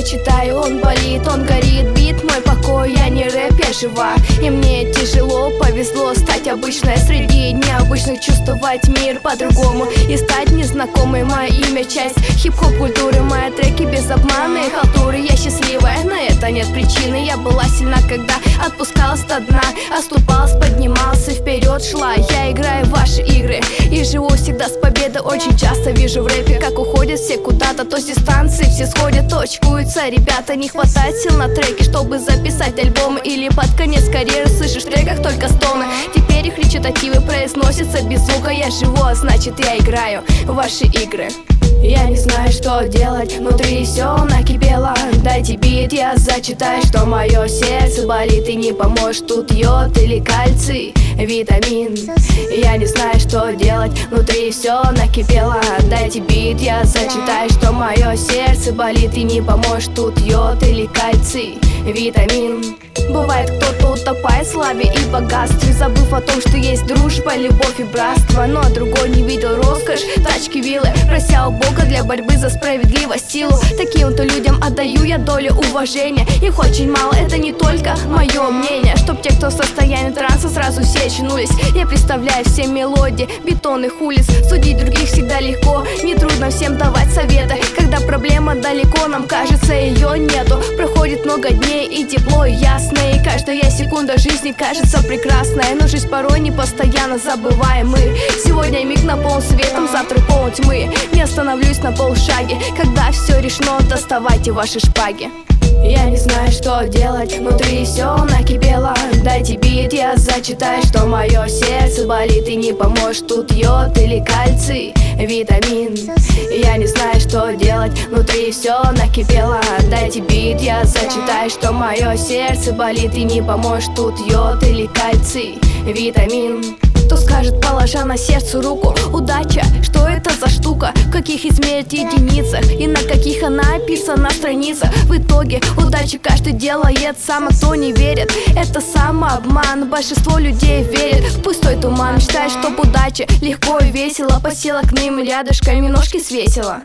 зачитаю. Он болит, он горит, бит мой покой. Я не рэп, я жива, и мне тяжело. Повезло стать обычной среди необычных, чувствовать мир по-другому и стать незнакомой. Мое имя часть хип-хоп культуры, мои треки без обмана и халтуры. Я счастливая, на это нет причины. Я была сильна, когда отпускалась до дна, оступалась, поднимался, вперед шла. Я играю в ваши игры и живу всегда с победой. Очень часто вижу в рэпе, как уходят все куда-то, то с дистанции все сходят, то очкуются ребята. Не хватает сил на треки, чтобы записать альбомы, или под конец карьеры слышишь в треках только стоны. Теперь их речитативы произносятся без звука. Я живу, а значит я играю в ваши игры. Я не знаю, что делать, внутри все накипело. Дайте бит, я зачитаю, что мое сердце болит, и не поможет тут йод или кальций, витамин. Я не знаю, что делать, внутри все накипело. Дайте бит, я зачитаю, что мое сердце болит, и не поможет тут йод или кальций, витамин. Бывает, кто-то утопает в славе и богатстве, забыв о том, что есть дружба, любовь и братство. Но другой не видел роскошь, тачки, виллы, прося у Бога для борьбы за справедливость, силу. Таким-то людям отдаю я долю уважения. Их очень мало, это не только мое мнение. Чтоб те, кто в состоянии транса, сразу все очнулись. Я представляю все мелодии бетонных улиц. Судить других всегда легко, нетрудно всем давать советы. Когда проблема далеко, нам кажется ее нету. Проходит много дней и тепло, и ясно, и каждая секунда жизни кажется прекрасной. Но жизнь порой не постоянно, забываем мы. Сегодня миг наполнен светом, завтра полон тьмы. Не остановлюсь на полшаге, когда все решено, доставайте ваши шпаги. Я не знаю, что делать, внутри все накипело. Дайте бит, я зачитаю, что мое сердце болит, и не поможет тут йод или кальций, витамин. Я не знаю, что делать, внутри все накипело. Дайте бит, я зачитаю, что мое сердце болит, и не поможет тут йод или кальций, витамин. Кто скажет, положа на сердце руку, удача, что это за штука, в каких измерить единицах и на каких она описана на страницах. В итоге удачи каждый делает сам, а кто не верит, это самообман. Большинство людей верит в пустой туман, мечтает, чтоб удача легко и весело посела к ним рядышками, ножки свесила.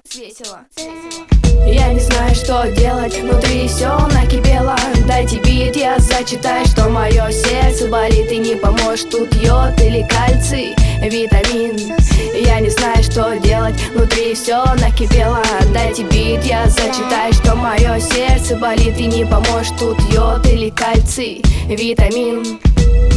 Я не знаю, что делать, внутри все накипело. Дайте бит, я зачитаю, что мое сердце болит, и не поможет тут йод или кальций, витамин. Я не знаю, что делать, внутри все накипело. Дайте бит, я зачитаю, что мое сердце болит, и не поможет тут йод или кальций, витамин.